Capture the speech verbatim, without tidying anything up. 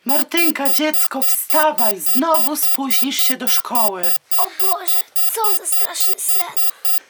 Martynka, dziecko, wstawaj, znowu spóźnisz się do szkoły. O Boże, co za straszny sen.